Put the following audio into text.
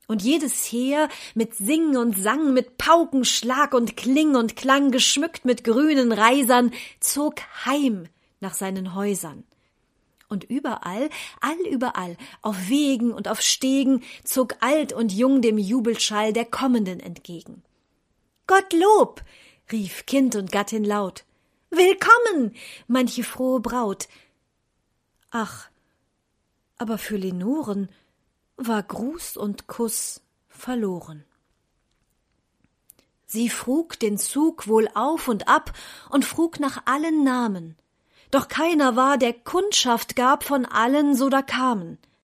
Und jedes Heer mit Sing und Sang, mit Paukenschlag und Kling und Klang, geschmückt mit grünen Reisern, zog heim nach seinen Häusern. Und überall, allüberall, auf Wegen und auf Stegen, zog alt und jung dem Jubelschall der Kommenden entgegen. »Gottlob«, rief Kind und Gattin laut, »willkommen«, manche frohe Braut. Ach, aber für Lenoren war Gruß und Kuss verloren. Sie frug den Zug wohl auf und ab und frug nach allen Namen, doch keiner war, der Kundschaft gab von allen, so da kamen.